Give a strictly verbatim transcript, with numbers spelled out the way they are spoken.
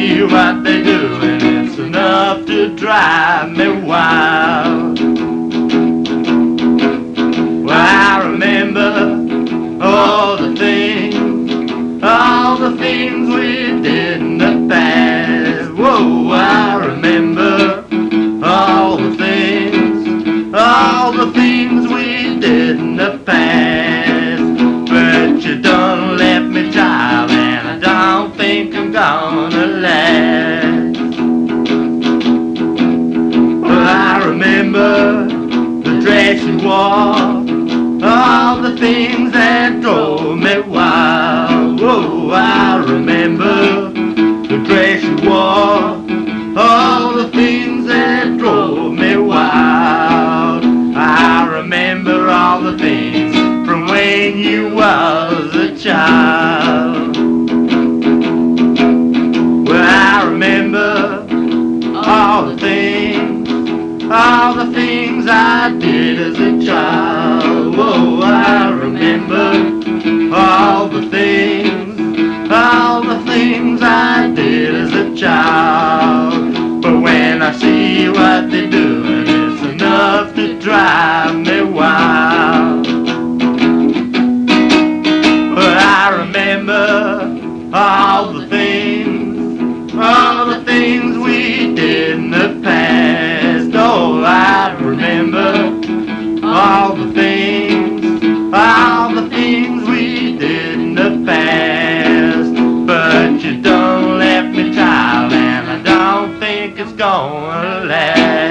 see what they do, and it's enough to drive me wild. Well, I remember all the things, all the things we did in the past. Whoa, I remember all the things, all the things we did in the past. But you done left me, child, and I don't think I'm gonna last. Well, I remember the dress you wore, all the things that drove me wild. Whoa, I remember the dress you wore, all the things that drove me wild. I remember all the things from when you was a child. Well, I remember all the things, all the things I did as a child. Whoa, I remember all the things, all the things I did as a child. But when I see what they're doing, it's enough to drive me wild. But I remember all the things, all the things we did in the past. Oh, I remember all the things, all the things we did in the past. But you done left me, child, and I don't think it's gonna last.